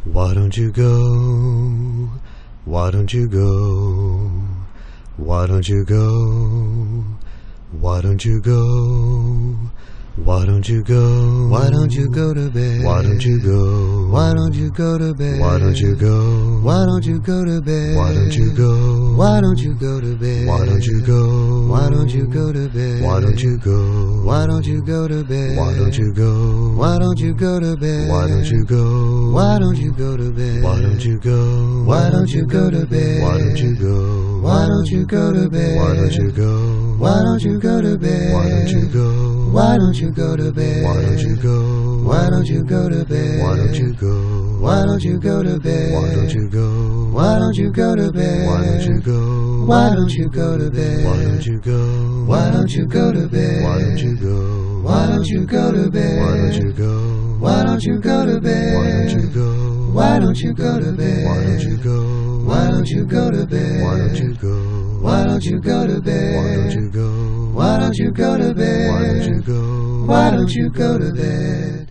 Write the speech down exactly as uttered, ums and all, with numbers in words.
Why don't you go? Why don't you go? Why don't you go? Why don't you go? Why don't you go? Why don't you go to bed? Why don't you go? Why don't you go to bed? Why don't you go? Why don't you go to bed? Why don't you go? Why don't you go to bed? Why don't you go? Why don't you go to bed? Why don't you go? Why don't you go to bed? Why don't you go? Why don't you go to bed? Why don't you go? Why don't you go to bed? Why don't you go? Why don't you go to bed? Why don't you go? Why don't you go to bed? Why don't you go? Why don't you go to bed? Why don't you go? Why don't you go to bed? Why don't you go? Why don't you go to bed? Why don't you go? Why don't you go to bed? Why don't you go? Why don't you go to bed? Why don't you go? Why don't you go to bed? Why don't you go? Why don't you go to bed? Why don't you go? Why don't you go to bed? Why don't you go? Why don't you go to bed? Why don't you go? Why don't you go to bed? Why don't you go? Why don't you go to bed? Why don't you go? Why don't you go to bed? Why don't you go? Why don't you go to bed? Why don't you go? Why don't you go to bed?